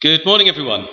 Good morning, everyone.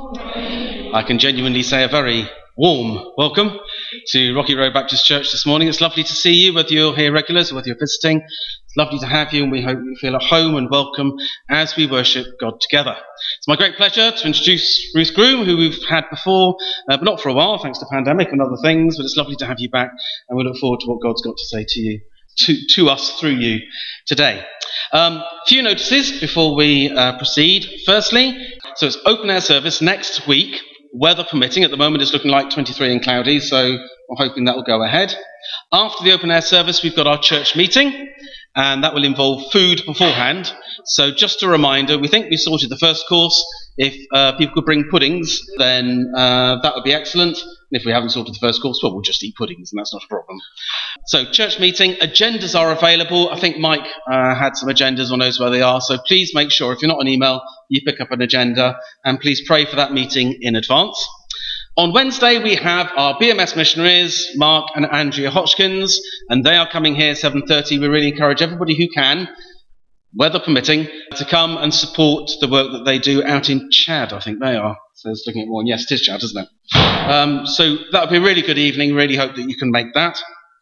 I can genuinely say a very warm welcome to Rocky Road Baptist Church this morning. It's lovely to see you, whether you're here regulars or whether you're visiting. It's lovely to have you, and we hope you feel at home and welcome as we worship God together. It's my great pleasure to introduce Ruth Groom, who we've had before, but not for a while, thanks to pandemic and other things, but it's lovely to have you back, and we look forward to what God's got to say to you, to us through you today. Few notices before we proceed. Firstly, so it's open air service next week, weather permitting. At the moment it's looking like 23 and cloudy, so we're hoping that will go ahead. After the open air service, we've got our church meeting, and that will involve food beforehand. So just a reminder, we think we sorted the first course. If people could bring puddings, then that would be excellent. And if we haven't sorted the first course, well, we'll just eat puddings, and that's not a problem. So church meeting, agendas are available. I think Mike had some agendas or knows where they are. So please make sure, if you're not on email, you pick up an agenda, and please pray for that meeting in advance. On Wednesday, we have our BMS missionaries, Mark and Andrea Hodgkins, and they are coming here 7:30. We really encourage everybody who can, weather permitting, to come and support the work that they do out in Chad, I think they are. So it's looking at one. Yes, it is Chad, isn't it? So that'll be a really good evening. Really hope that you can make that.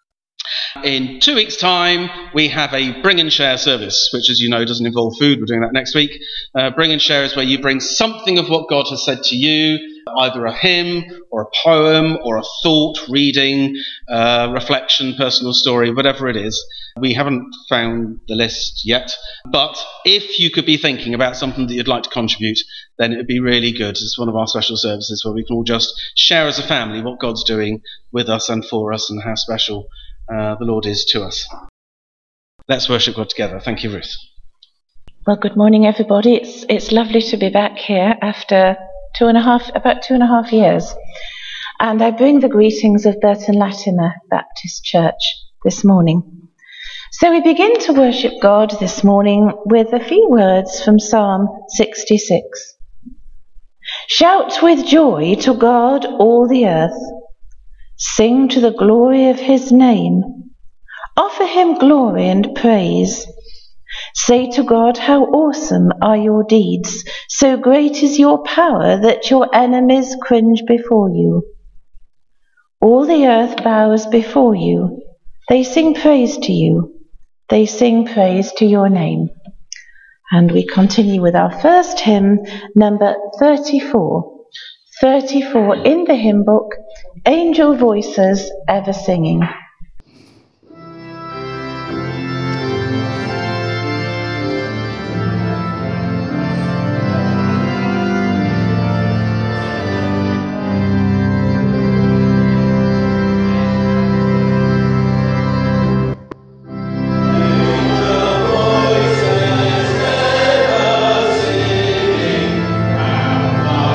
In 2 weeks' time, we have a Bring and Share service, which, as you know, doesn't involve food. We're doing that next week. Bring and Share is where you bring something of what God has said to you, either a hymn or a poem or a thought, reading, reflection, personal story, whatever it is. We haven't found the list yet, but if you could be thinking about something that you'd like to contribute, then it would be really good. It's one of our special services where we can all just share as a family what God's doing with us and for us, and how special the Lord is to us. Let's worship God together. Thank you, Ruth. Well, good morning, everybody. It's lovely to be back here after about two and a half years. And I bring the greetings of Burton Latimer Baptist Church this morning. So we begin to worship God this morning with a few words from Psalm 66. Shout with joy to God, all the earth. Sing to the glory of his name. Offer him glory and praise. Say to God, how awesome are your deeds. So great is your power that your enemies cringe before you. All the earth bows before you. They sing praise to you. They sing praise to your name. And we continue with our first hymn, number 34. 34 in the hymn book, Angel Voices Ever Singing.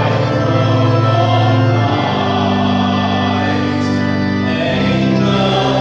Angel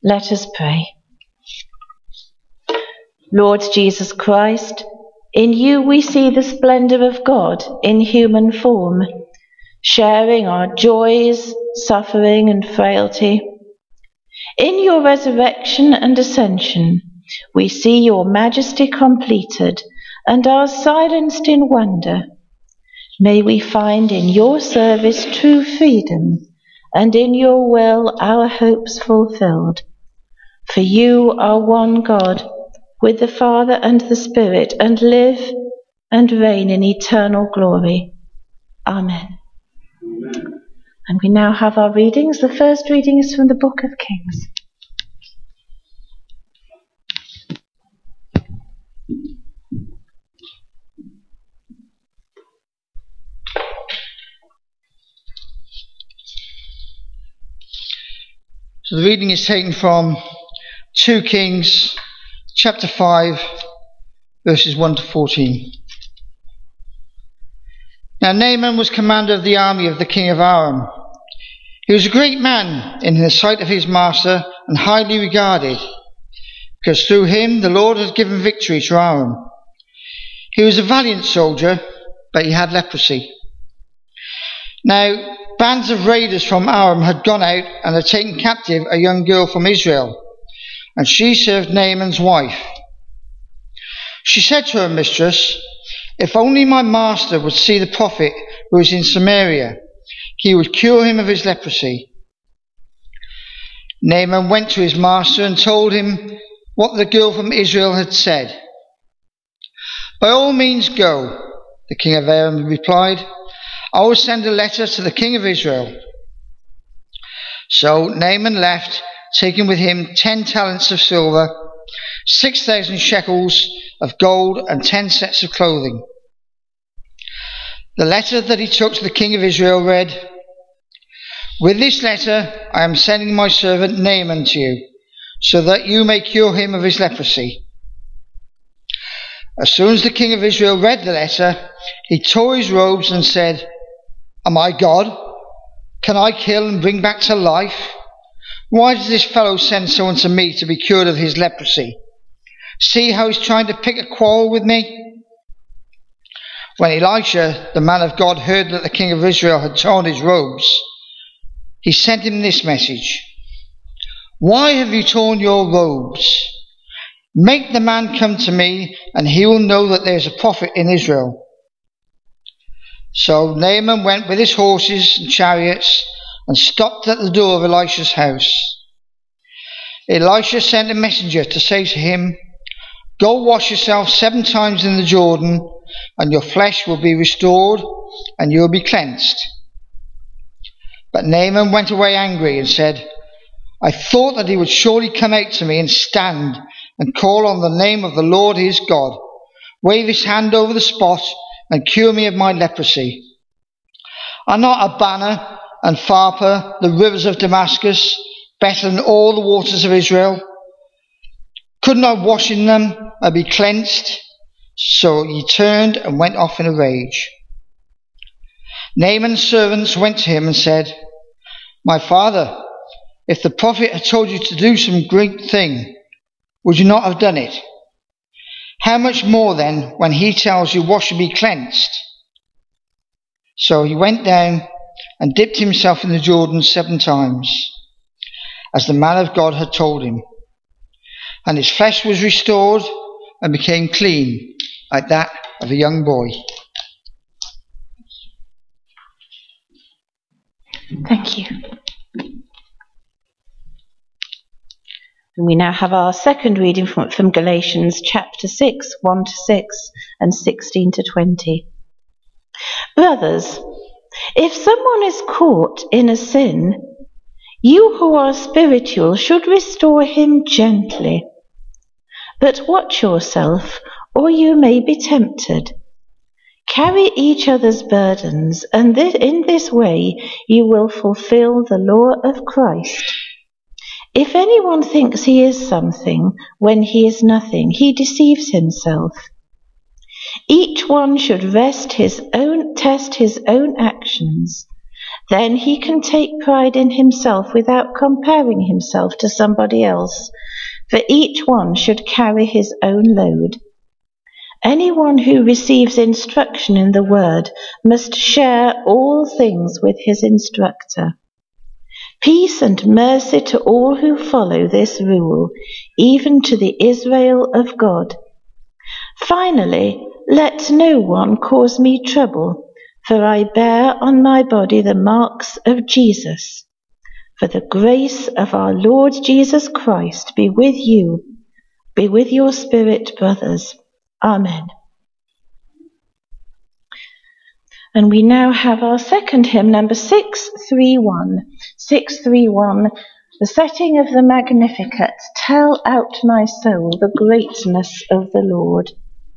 Let us pray. Lord Jesus Christ, in you we see the splendour of God in human form, sharing our joys, suffering and frailty. In your resurrection and ascension, we see your majesty completed and are silenced in wonder. May we find in your service true freedom, and in your will our hopes fulfilled. For you are one God, with the Father and the Spirit, and live and reign in eternal glory. Amen. And we now have our readings. The first reading is from the Book of Kings. So the reading is taken from 2 Kings chapter 5 verses 1 to 14. Now Naaman was commander of the army of the king of Aram. He was a great man in the sight of his master and highly regarded, because through him the Lord had given victory to Aram. He was a valiant soldier, but he had leprosy. Now bands of raiders from Aram had gone out and had taken captive a young girl from Israel, and she served Naaman's wife. She said to her mistress, "If only my master would see the prophet who is in Samaria, he would cure him of his leprosy." Naaman went to his master and told him what the girl from Israel had said. "By all means go," the king of Aram replied. "I will send a letter to the king of Israel." So Naaman left, taking with him 10 talents of silver, 6,000 shekels of gold, and 10 sets of clothing. The letter that he took to the king of Israel read, "With this letter I am sending my servant Naaman to you, so that you may cure him of his leprosy." As soon as the king of Israel read the letter, he tore his robes and said, "Am I God? Can I kill and bring back to life? Why does this fellow send someone to me to be cured of his leprosy? See how he's trying to pick a quarrel with me?" When Elisha, the man of God, heard that the king of Israel had torn his robes, he sent him this message: "Why have you torn your robes? Make the man come to me, and he will know that there is a prophet in Israel." So Naaman went with his horses and chariots and stopped at the door of Elisha's house. Elisha sent a messenger to say to him, "Go wash yourself 7 times in the Jordan, and your flesh will be restored, and you will be cleansed." But Naaman went away angry and said, "I thought that he would surely come out to me and stand and call on the name of the Lord his God, wave his hand over the spot, and cure me of my leprosy. Are not Abana and Pharpar, the rivers of Damascus, better than all the waters of Israel? Couldn't I wash in them and be cleansed?" So he turned and went off in a rage. Naaman's servants went to him and said, "My father, if the prophet had told you to do some great thing, would you not have done it? How much more then when he tells you wash and be cleansed?" So he went down and dipped himself in the Jordan 7 times, as the man of God had told him. And his flesh was restored and became clean, like that of a young boy. Thank you. And we now have our second reading from Galatians chapter 6, 1 to 6 and 16 to 20. Brothers, if someone is caught in a sin, you who are spiritual should restore him gently. But watch yourself, or you may be tempted. Carry each other's burdens, and in this way you will fulfill the law of Christ. If anyone thinks he is something when he is nothing, he deceives himself. Each one should test his own actions, Then he can take pride in himself without comparing himself to somebody else, for each one should carry his own load. Anyone who receives instruction in the word must share all things with his instructor. Peace and mercy to all who follow this rule, even to the Israel of God. Finally, let no one cause me trouble, for I bear on my body the marks of Jesus. For the grace of our Lord Jesus Christ be with you, be with your spirit, brothers. Amen. And we now have our second hymn, number 631. 631, the setting of the Magnificat. Tell out, my soul, the greatness of the Lord.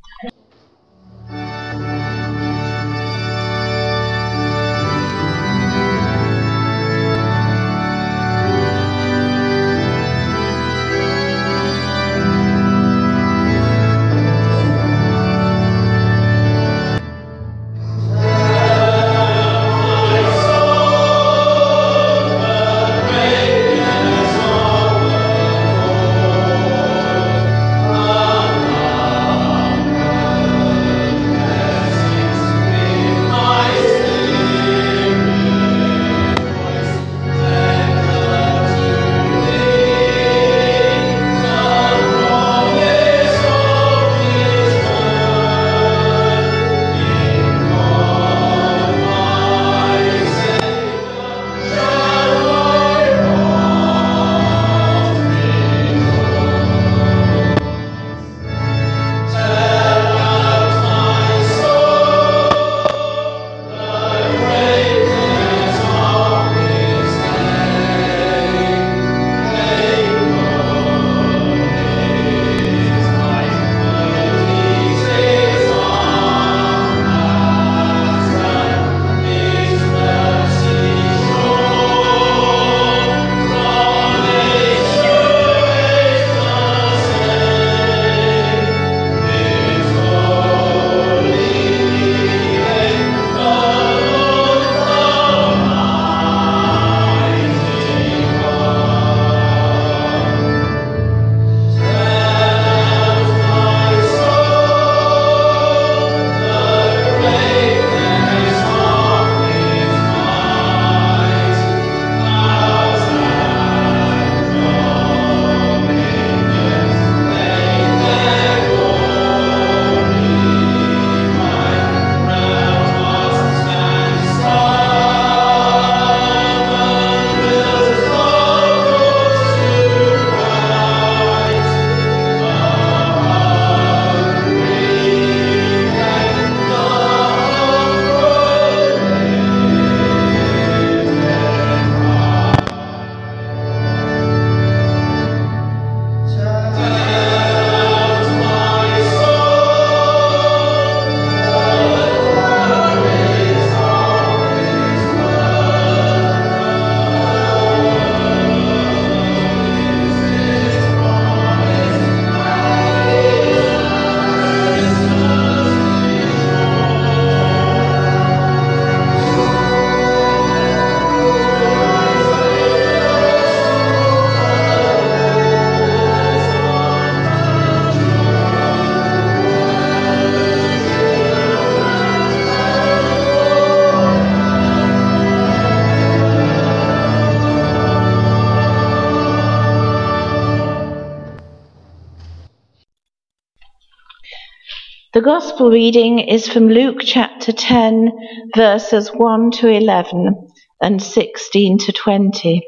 The Gospel reading is from Luke chapter 10, verses 1 to 11 and 16 to 20.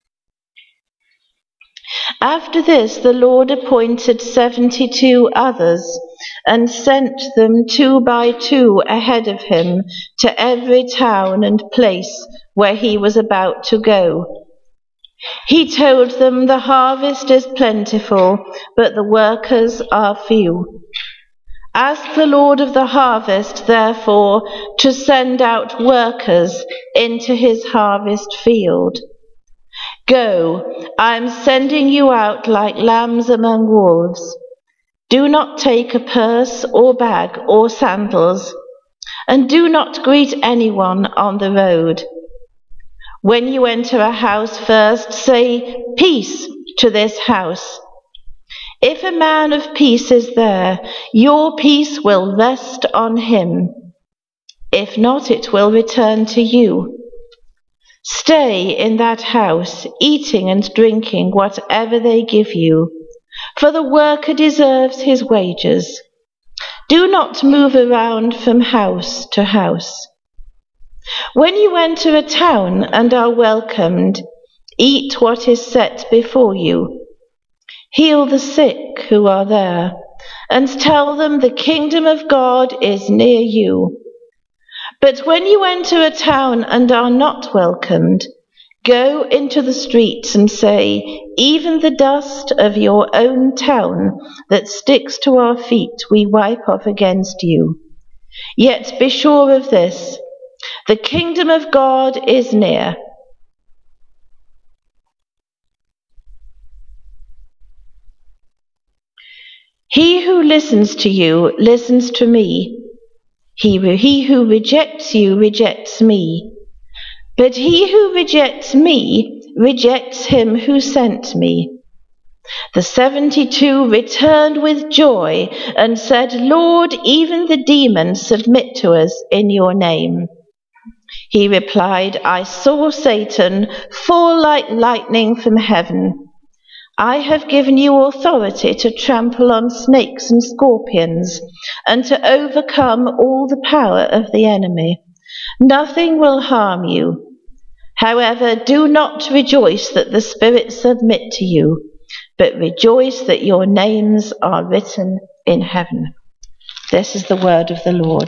After this, the Lord appointed 72 others and sent them 2 by 2 ahead of him to every town and place where he was about to go. He told them, "The harvest is plentiful, but the workers are few. Ask the Lord of the harvest, therefore, to send out workers into his harvest field. Go, I am sending you out like lambs among wolves. Do not take a purse or bag or sandals, and do not greet anyone on the road. When you enter a house first, say, 'Peace to this house.' If a man of peace is there, your peace will rest on him. If not, it will return to you. Stay in that house, eating and drinking whatever they give you, for the worker deserves his wages. Do not move around from house to house. When you enter a town and are welcomed, eat what is set before you. Heal the sick who are there, and tell them the kingdom of God is near you. But when you enter a town and are not welcomed, go into the streets and say, 'Even the dust of your own town that sticks to our feet we wipe off against you.' Yet be sure of this, the kingdom of God is near." He who listens to you listens to me. He who rejects you rejects me. But he who rejects me rejects him who sent me. The 72 returned with joy and said, "Lord, even the demons submit to us in your name." He replied, "I saw Satan fall like lightning from heaven. I have given you authority to trample on snakes and scorpions and to overcome all the power of the enemy. Nothing will harm you. However, do not rejoice that the spirits submit to you, but rejoice that your names are written in heaven." This is the word of the Lord.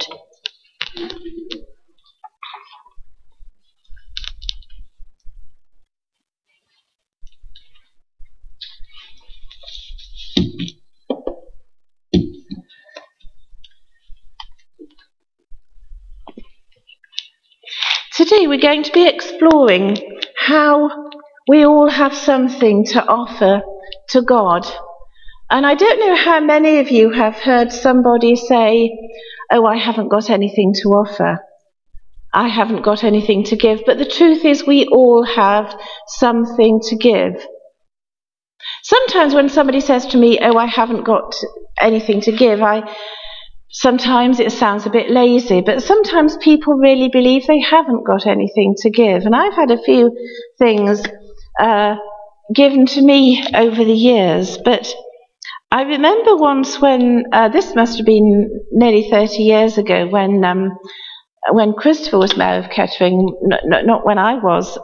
Today we're going to be exploring how we all have something to offer to God. And I don't know how many of you have heard somebody say, "Oh, I haven't got anything to offer. I haven't got anything to give." But the truth is we all have something to give. Sometimes when somebody says to me, "Oh, I haven't got anything to give," sometimes it sounds a bit lazy, but sometimes people really believe they haven't got anything to give. And I've had a few things given to me over the years, but I remember once when, this must have been nearly 30 years ago, when Christopher was Mayor of Kettering, not when I was,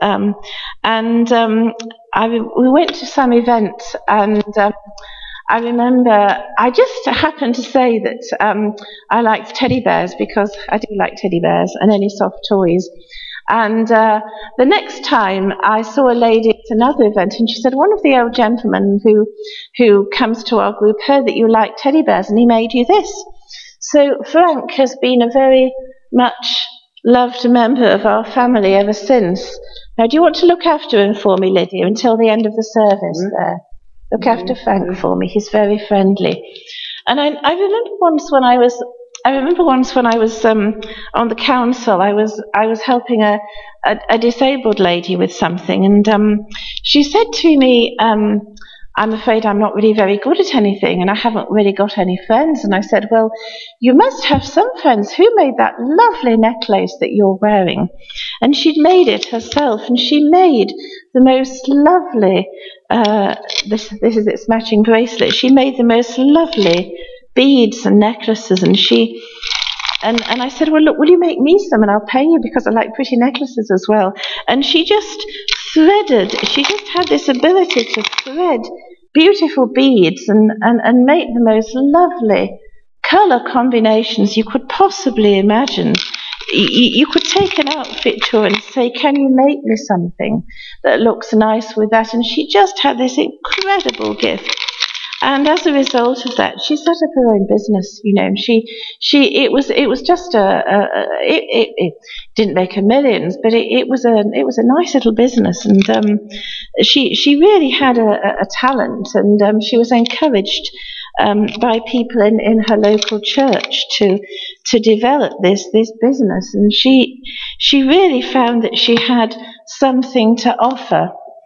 we went to some event, and I remember I just happened to say that I liked teddy bears, because I do like teddy bears and any soft toys. And the next time I saw a lady at another event, and she said, "One of the old gentlemen who comes to our group heard that you like teddy bears, and he made you this." So Frank has been a very much loved member of our family ever since. Now, do you want to look after him for me, Lydia, until the end of the service there? Look after Frank for me. He's very friendly. And I remember once when I was on the council, I was helping a disabled lady with something, and she said to me, "I'm afraid I'm not really very good at anything, and I haven't really got any friends." And I said, "Well, you must have some friends. Who made that lovely necklace that you're wearing?" And she'd made it herself, and she made the most lovely, this is its matching bracelet. She made the most lovely beads and necklaces, and I said, "Well, look, will you make me some, and I'll pay you, because I like pretty necklaces as well." And she just had this ability to thread beautiful beads and make the most lovely colour combinations you could possibly imagine. You could take an outfit to her and say, "Can you make me something that looks nice with that?" And she just had this incredible gift. And as a result of that, she set up her own business, and it was just it didn't make her millions, but it was a nice little business, and she really had a talent, and she was encouraged by people in her local church to develop this business, and she really found that she had something to offer,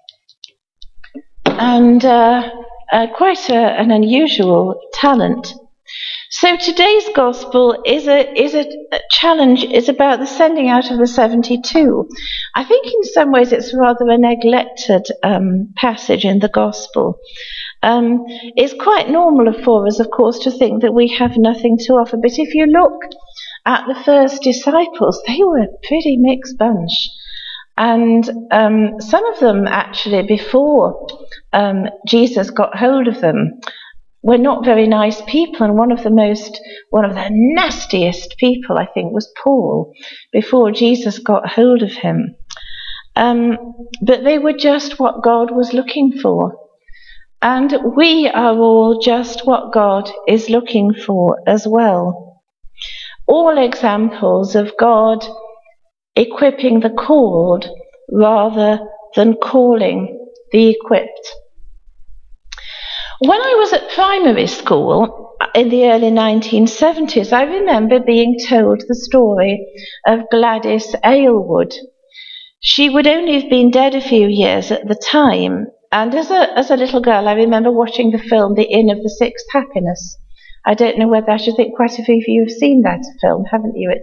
and quite an unusual talent. So today's gospel is a challenge. It's about the sending out of the 72. I think in some ways it's rather a neglected passage in the gospel. It's quite normal for us, of course, to think that we have nothing to offer. But if you look at the first disciples, they were a pretty mixed bunch. And some of them, actually, before Jesus got hold of them, were not very nice people. And one of the nastiest people, I think, was Paul, before Jesus got hold of him. But they were just what God was looking for. And we are all just what God is looking for as well. All examples of God equipping the called rather than calling the equipped. When I was at primary school in the early 1970s, I remember being told the story of Gladys Aylward. She would only have been dead a few years at the time, and as a little girl I remember watching the film The Inn of the Sixth Happiness. I don't know whether I should think quite a few of you have seen that film, haven't you?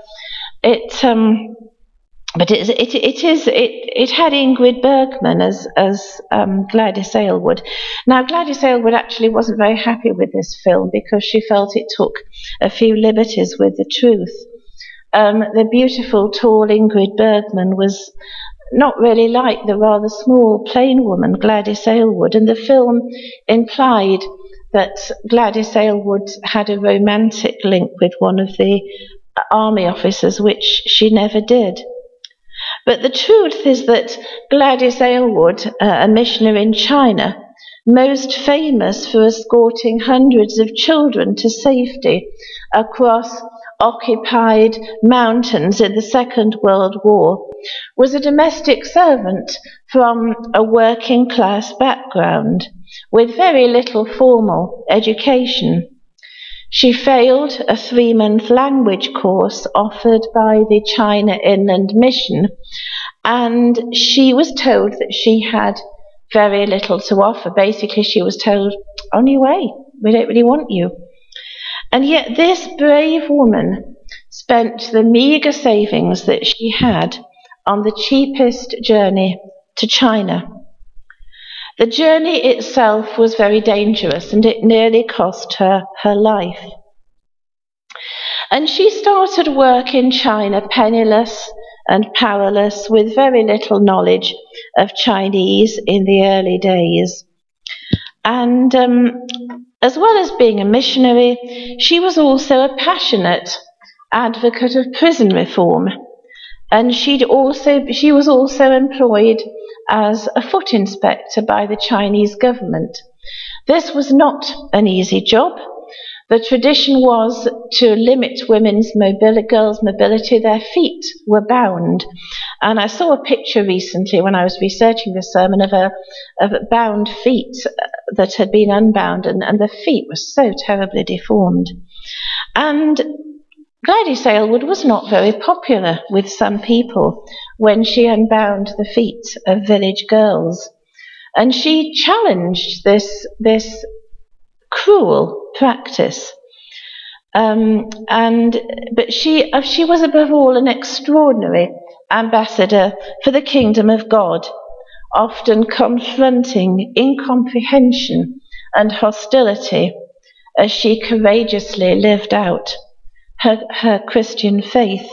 It had Ingrid Bergman as Gladys Aylward. Now, Gladys Aylward actually wasn't very happy with this film because she felt it took a few liberties with the truth. The beautiful, tall Ingrid Bergman was not really like the rather small, plain woman Gladys Aylward, and the film implied that Gladys Aylward had a romantic link with one of the army officers, which she never did. But the truth is that Gladys Aylward, a missionary in China, most famous for escorting hundreds of children to safety across occupied mountains in the Second World War, was a domestic servant from a working class background with very little formal education. She failed a 3-month language course offered by the China Inland Mission, and she was told that she had very little to offer. Basically, she was told, on your way, we don't really want you. And yet this brave woman spent the meagre savings that she had on the cheapest journey to China. The journey itself was very dangerous, and it nearly cost her her life. And she started work in China penniless and powerless, with very little knowledge of Chinese in the early days. And as well as being a missionary, she was also a passionate advocate of prison reform. And she was also employed as a foot inspector by the Chinese government. This was not an easy job. The tradition was to limit girls' mobility. Their feet were bound. And I saw a picture recently when I was researching this sermon of bound feet that had been unbound, and the feet were so terribly deformed. And Gladys Aylward was not very popular with some people when she unbound the feet of village girls. And she challenged this cruel practice. But she was above all an extraordinary ambassador for the kingdom of God, often confronting incomprehension and hostility as she courageously lived out her Christian faith.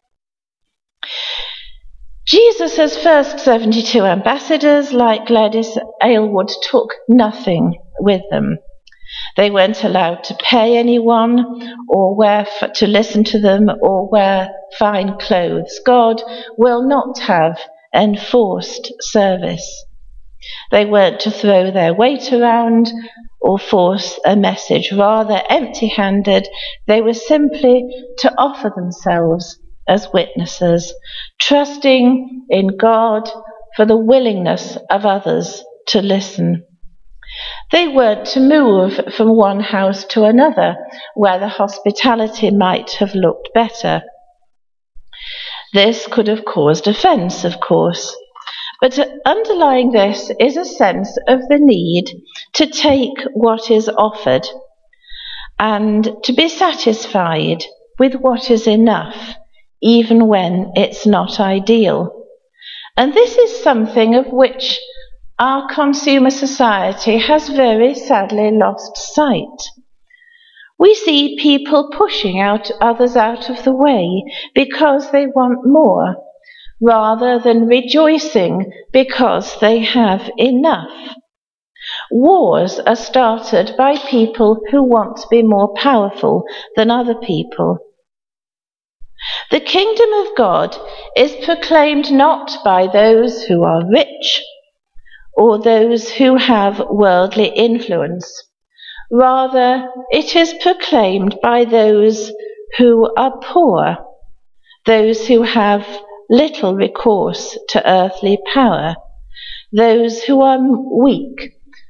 Jesus' first 72 ambassadors, like Gladys Aylward, took nothing with them. They weren't allowed to pay anyone or to listen to them or wear fine clothes. God will not have enforced service. They weren't to throw their weight around or force a message. Rather, empty-handed, they were simply to offer themselves as witnesses, trusting in God for the willingness of others to listen. They weren't to move from one house to another where the hospitality might have looked better. This could have caused offence, of course, but underlying this is a sense of the need to take what is offered and to be satisfied with what is enough, even when it's not ideal. And this is something of which our consumer society has very sadly lost sight. We see people pushing others out of the way because they want more, rather than rejoicing because they have enough. Wars are started by people who want to be more powerful than other people. The kingdom of God is proclaimed not by those who are rich or those who have worldly influence. Rather, it is proclaimed by those who are poor, those who have little recourse to earthly power, those who are meek,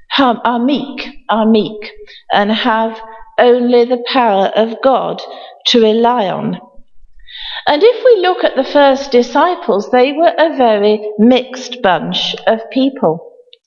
and have only the power of God to rely on. And if we look at the first disciples, they were a very mixed bunch of people.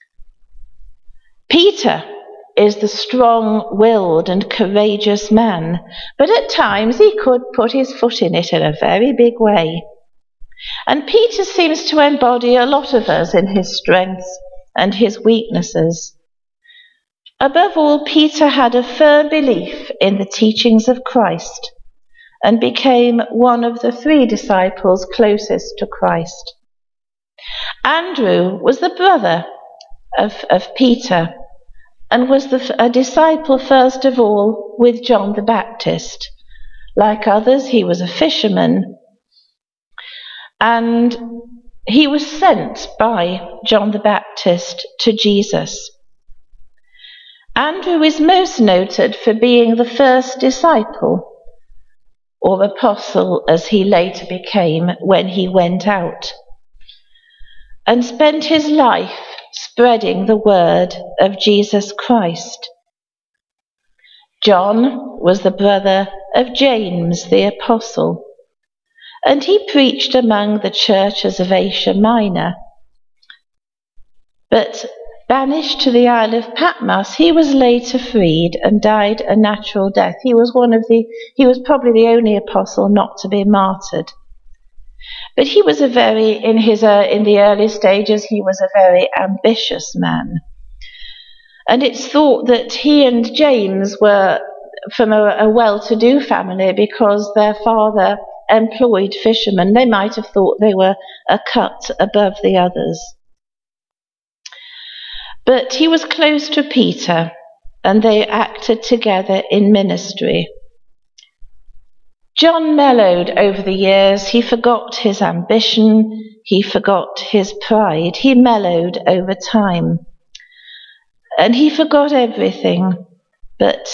Peter is the strong-willed and courageous man, but at times he could put his foot in it in a very big way. And Peter seems to embody a lot of us in his strengths and his weaknesses. Above all, Peter had a firm belief in the teachings of Christ and became one of the 3 disciples closest to Christ. Andrew was the brother of Peter and was a disciple first of all with John the Baptist. Like others, he was a fisherman, and he was sent by John the Baptist to Jesus. Andrew is most noted for being the first disciple, or apostle as he later became when he went out, and spent his life spreading the word of Jesus Christ. John was the brother of James the apostle, and he preached among the churches of Asia Minor. But banished to the Isle of Patmos, he was later freed and died a natural death. He was probably the only apostle not to be martyred. But he was in the early stages, he was a very ambitious man. And it's thought that he and James were from a well-to-do family because their father employed fishermen. They might have thought they were a cut above the others. But he was close to Peter, and they acted together in ministry. John mellowed over the years. He forgot his ambition. He forgot his pride. He mellowed over time. And he forgot everything but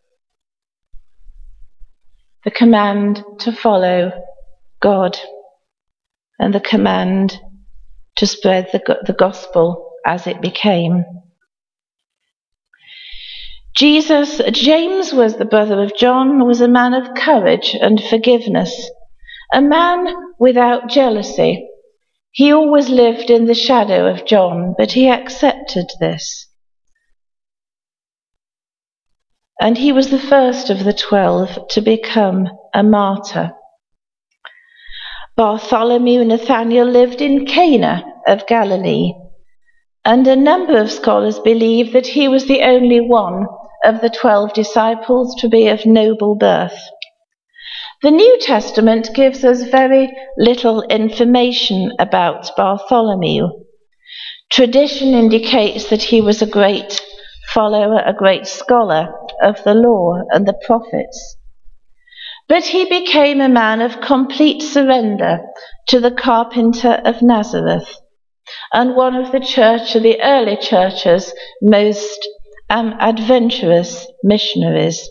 the command to follow God and the command to spread the gospel as it became. James was the brother of John, was a man of courage and forgiveness, a man without jealousy. He always lived in the shadow of John, but he accepted this. And he was the first of the 12 to become a martyr. Bartholomew Nathaniel lived in Cana of Galilee, and a number of scholars believe that he was the only one of the 12 disciples to be of noble birth. The New Testament gives us very little information about Bartholomew. Tradition indicates that he was a great follower, a great scholar of the law and the prophets. But he became a man of complete surrender to the carpenter of Nazareth, and one of the early church's most adventurous missionaries.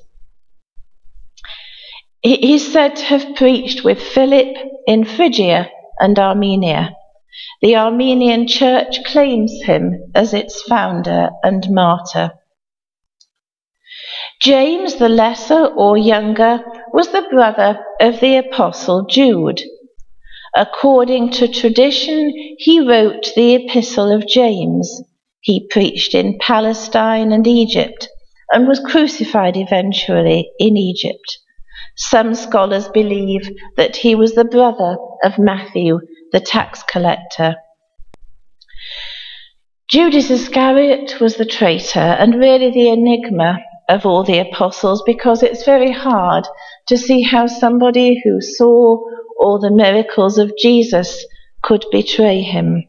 He's said to have preached with Philip in Phrygia and Armenia. The Armenian church claims him as its founder and martyr. James the Lesser or Younger was the brother of the Apostle Jude, According to tradition, he wrote the Epistle of James. He preached in Palestine and Egypt and was crucified eventually in Egypt. Some scholars believe that he was the brother of Matthew, the tax collector. Judas Iscariot was the traitor and really the enigma of all the apostles, because it's very hard to see how somebody who saw all the miracles of Jesus could betray him.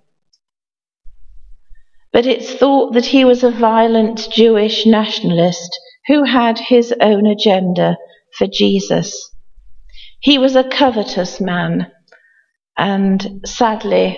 But it's thought that he was a violent Jewish nationalist who had his own agenda for Jesus. He was a covetous man and sadly,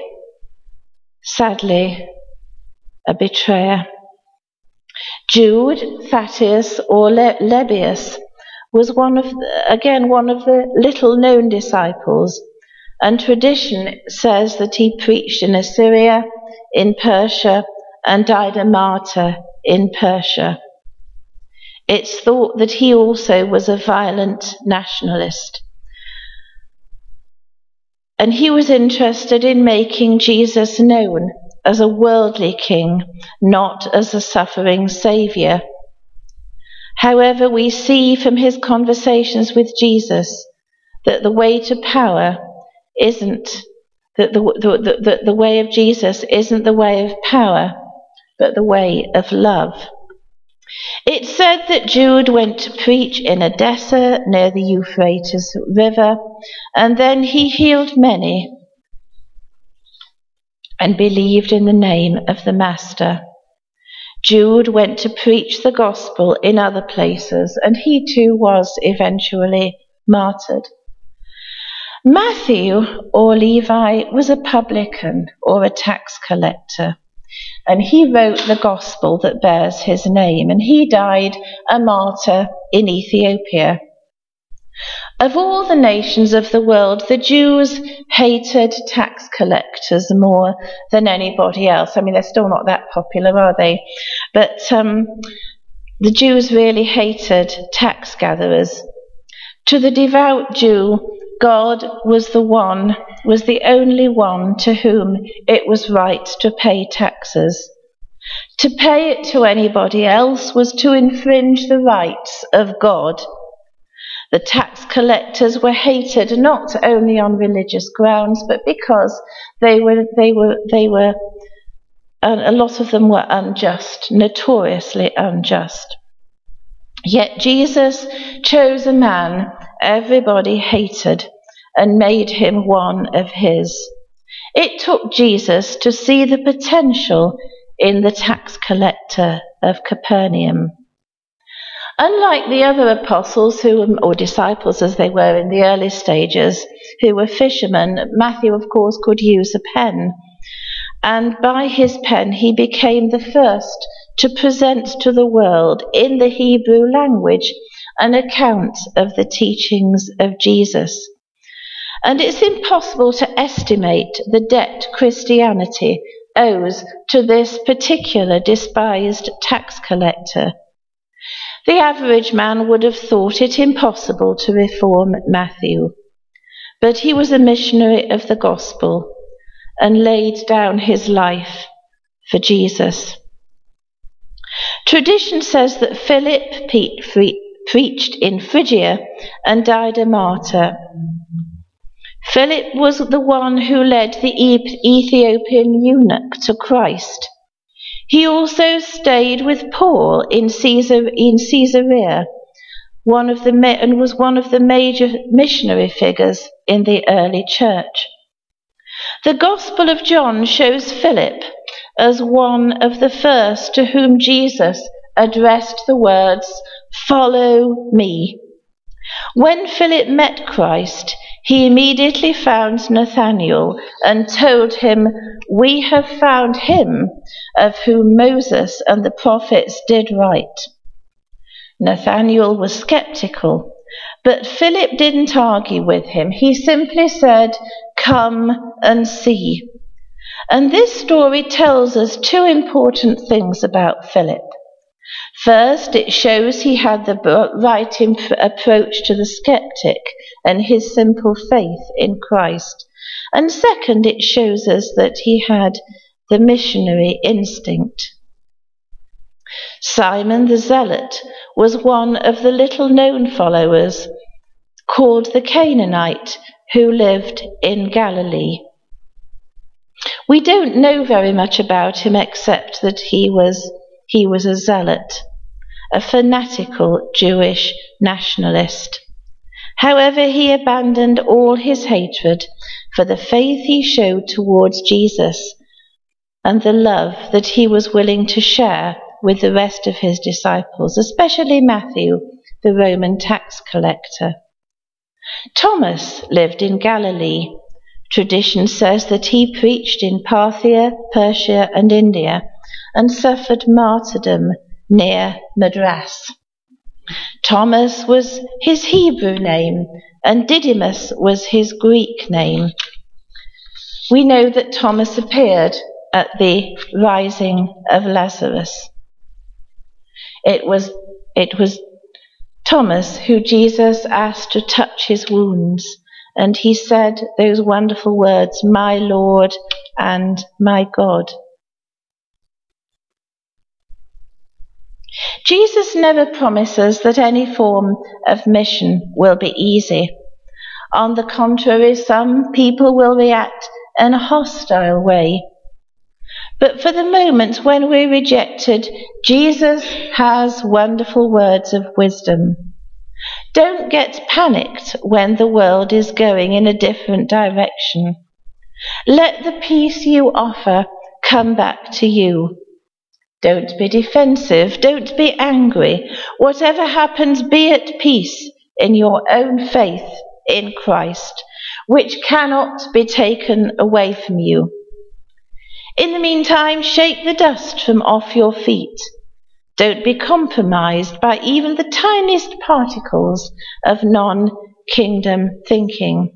a betrayer. Jude, Thaddeus or Lebbaeus was one of the little-known disciples, and tradition says that he preached in Assyria, in Persia, and died a martyr in Persia. It's thought that he also was a violent nationalist. And he was interested in making Jesus known as a worldly king, not as a suffering saviour. However, we see from his conversations with Jesus that the way to power isn't, that the way of Jesus isn't the way of power, but the way of love. It's said that Jude went to preach in Edessa near the Euphrates River, and then he healed many and believed in the name of the Master. Jude went to preach the gospel in other places, and he too was eventually martyred. Matthew, or Levi, was a publican or a tax collector, and he wrote the gospel that bears his name, and he died a martyr in Ethiopia. Of all the nations of the world, the Jews hated tax collectors more than anybody else. I mean, they're still not that popular, are they? But the Jews really hated tax gatherers. To the devout Jew, God was the only one to whom it was right to pay taxes. To pay it to anybody else was to infringe the rights of God. The tax collectors were hated not only on religious grounds, but because a lot of them were unjust, notoriously unjust. Yet Jesus chose a man everybody hated and made him one of his. It took Jesus to see the potential in the tax collector of Capernaum. Unlike the other apostles, or disciples as they were in the early stages, who were fishermen, Matthew, of course, could use a pen. And by his pen, he became the first to present to the world in the Hebrew language an account of the teachings of Jesus. And it's impossible to estimate the debt Christianity owes to this particular despised tax collector. The average man would have thought it impossible to reform Matthew, but he was a missionary of the gospel and laid down his life for Jesus. Tradition says that Philip preached in Phrygia and died a martyr. Philip was the one who led the Ethiopian eunuch to Christ. He also stayed with Paul in Caesarea, and was one of the major missionary figures in the early church. The Gospel of John shows Philip as one of the first to whom Jesus addressed the words, "Follow me." When Philip met Christ, he immediately found Nathanael and told him, "We have found him of whom Moses and the prophets did write." Nathanael was skeptical, but Philip didn't argue with him. He simply said, "Come and see." And this story tells us two important things about Philip. First, it shows he had the right approach to the skeptic and his simple faith in Christ. And second, it shows us that he had the missionary instinct. Simon the Zealot was one of the little-known followers called the Canaanite who lived in Galilee. We don't know very much about him except that he was a zealot, a fanatical Jewish nationalist. However, he abandoned all his hatred for the faith he showed towards Jesus and the love that he was willing to share with the rest of his disciples, especially Matthew, the Roman tax collector. Thomas lived in Galilee. Tradition says that he preached in Parthia, Persia, and India, and suffered martyrdom near Madras. Thomas was his Hebrew name, and Didymus was his Greek name. We know that Thomas appeared at the rising of Lazarus. It was Thomas who Jesus asked to touch his wounds, and he said those wonderful words, "My Lord and my God." Jesus never promises that any form of mission will be easy. On the contrary, some people will react in a hostile way. But for the moment when we're rejected, Jesus has wonderful words of wisdom. Don't get panicked when the world is going in a different direction. Let the peace you offer come back to you. Don't be defensive, don't be angry. Whatever happens, be at peace in your own faith in Christ, which cannot be taken away from you. In the meantime, shake the dust from off your feet. Don't be compromised by even the tiniest particles of non-kingdom thinking.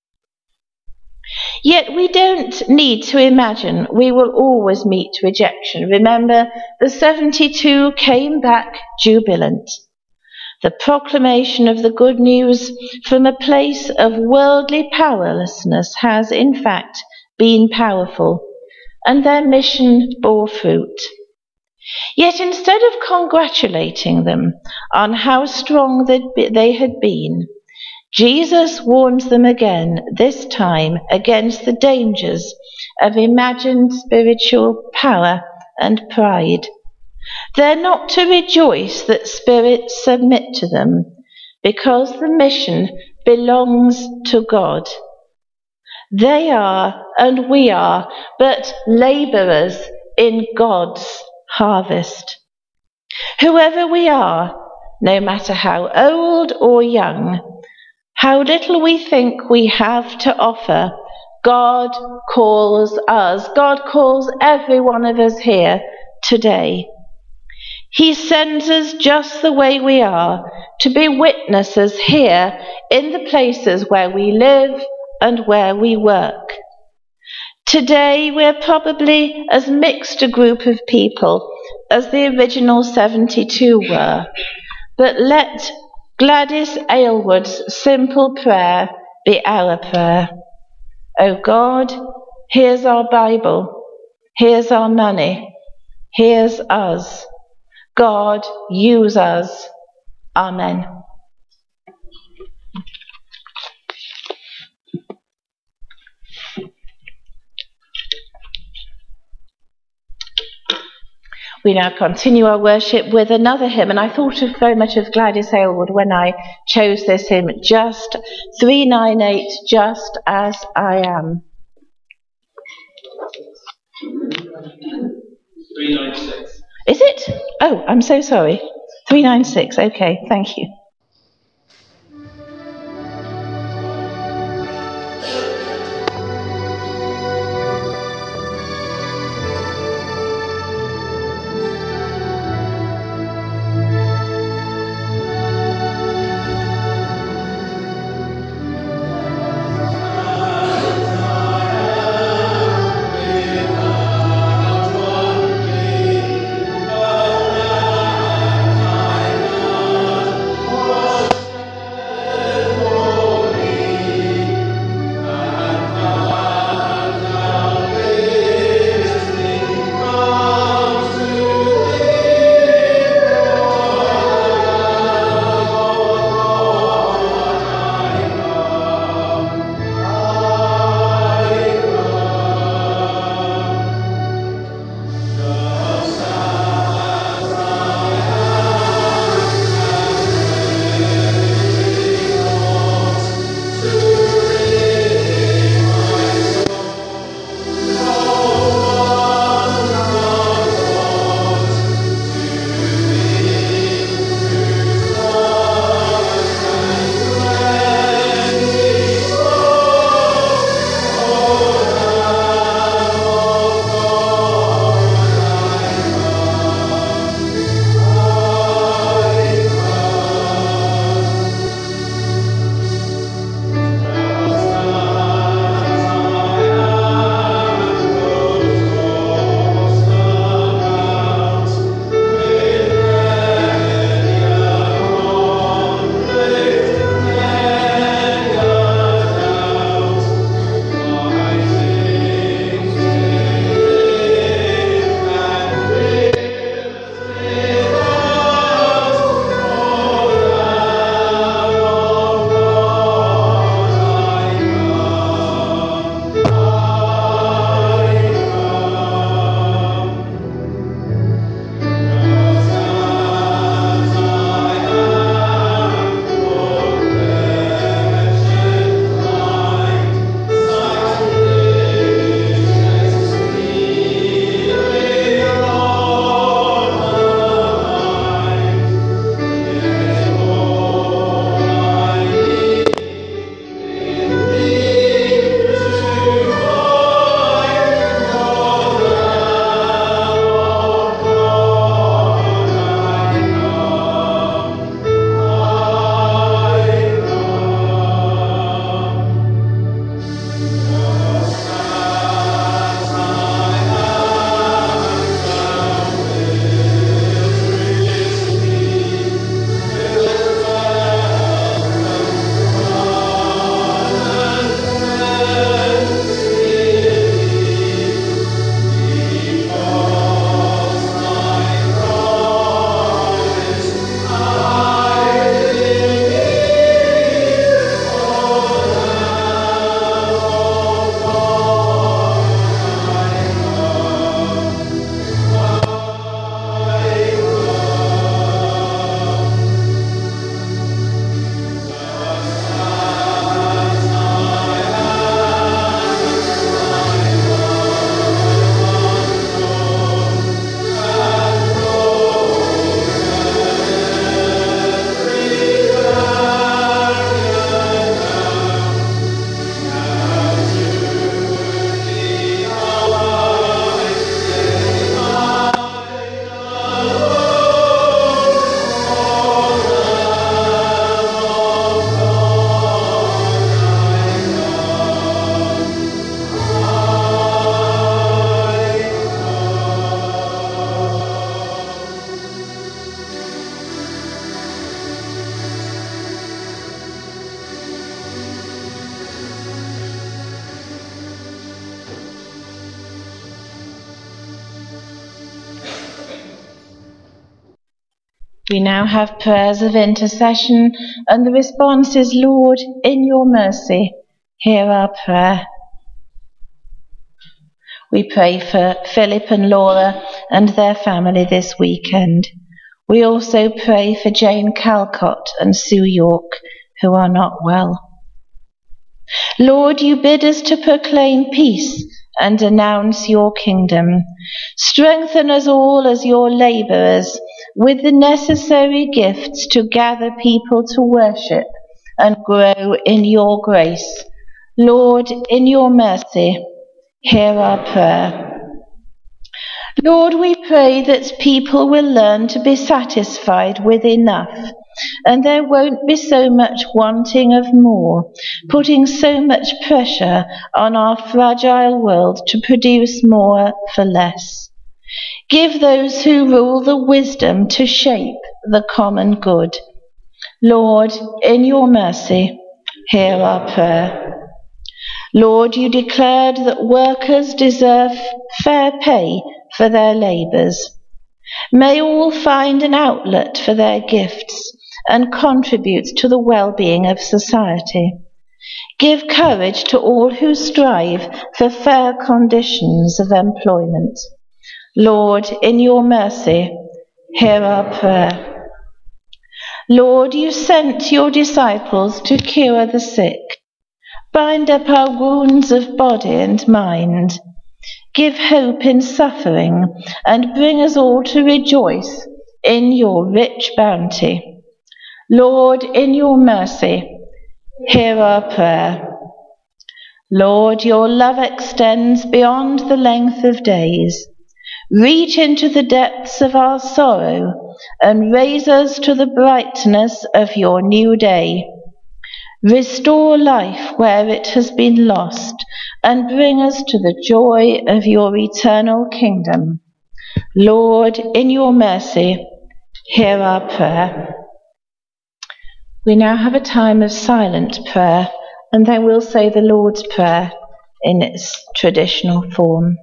Yet we don't need to imagine we will always meet rejection. Remember, the 72 came back jubilant. The proclamation of the good news from a place of worldly powerlessness has, in fact, been powerful, and their mission bore fruit. Yet instead of congratulating them on how strong they had been, Jesus warns them again, this time against the dangers of imagined spiritual power and pride. They're not to rejoice that spirits submit to them, because the mission belongs to God. They are, and we are, but labourers in God's harvest. Whoever we are, no matter how old or young, how little we think we have to offer, God calls us. God calls every one of us here today. He sends us just the way we are to be witnesses here in the places where we live and where we work. Today we're probably as mixed a group of people as the original 72 were, but let Gladys Aylward's simple prayer be our prayer. Oh God, here's our Bible, here's our money, here's us. God, use us. Amen. We now continue our worship with another hymn, and I thought very much of Gladys Aylward when I chose this hymn, Just 398, Just As I Am. 396. Is it? Oh, I'm so sorry. 396, okay, thank you. We now have prayers of intercession, and the response is, Lord, in your mercy, hear our prayer. We pray for Philip and Laura and their family this weekend. We also pray for Jane Calcott and Sue York, who are not well. Lord, you bid us to proclaim peace and announce your kingdom. Strengthen us all as your labourers with the necessary gifts to gather people to worship and grow in your grace. Lord, in your mercy, hear our prayer. Lord, we pray that people will learn to be satisfied with enough, and there won't be so much wanting of more, putting so much pressure on our fragile world to produce more for less. Give those who rule the wisdom to shape the common good. Lord, in your mercy, hear our prayer. Lord, you declared that workers deserve fair pay for their labours. May all find an outlet for their gifts and contribute to the well-being of society. Give courage to all who strive for fair conditions of employment. Lord, in your mercy, hear our prayer. Lord, you sent your disciples to cure the sick. Bind up our wounds of body and mind. Give hope in suffering, and bring us all to rejoice in your rich bounty. Lord, in your mercy, hear our prayer. Lord, your love extends beyond the length of days. Reach into the depths of our sorrow and raise us to the brightness of your new day. Restore life where it has been lost and bring us to the joy of your eternal kingdom. Lord, in your mercy, hear our prayer. We now have a time of silent prayer, and then we'll say the Lord's Prayer in its traditional form.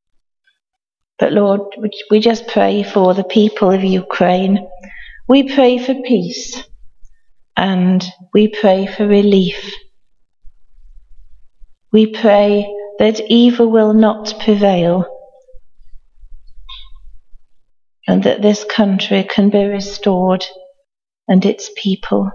But Lord, we just pray for the people of Ukraine. We pray for peace, and we pray for relief. We pray that evil will not prevail, and that this country can be restored and its people.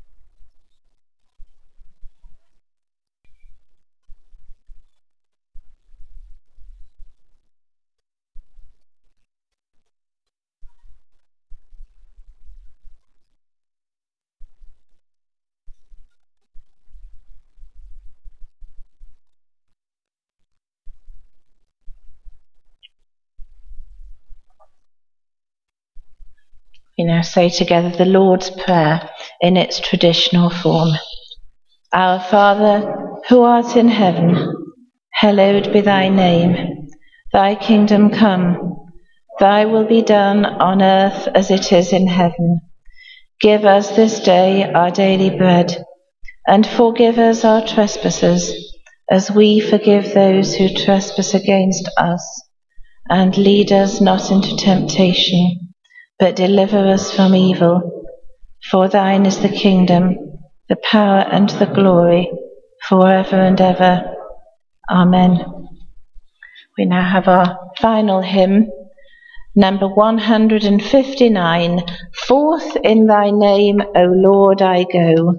We now say together the Lord's Prayer in its traditional form. Our Father, who art in heaven, hallowed be thy name. Thy kingdom come, thy will be done on earth as it is in heaven. Give us this day our daily bread, and forgive us our trespasses, as we forgive those who trespass against us. And lead us not into temptation, but deliver us from evil. For thine is the kingdom, the power and the glory, forever and ever. Amen. We now have our final hymn, number 159, Forth in thy name, O Lord, I go.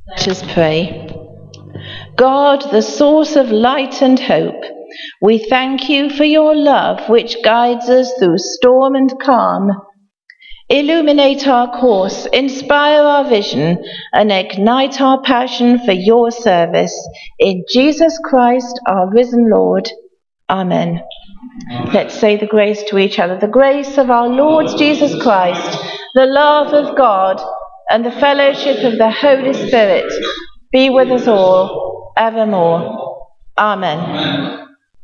Let us pray. God, the source of light and hope, we thank you for your love which guides us through storm and calm. Illuminate our course, inspire our vision, and ignite our passion for your service. In Jesus Christ, our risen Lord. Amen. Let's say the grace to each other. The grace of our Lord Jesus Christ, the love of God, and the fellowship of the Holy Spirit be with us all evermore. Amen.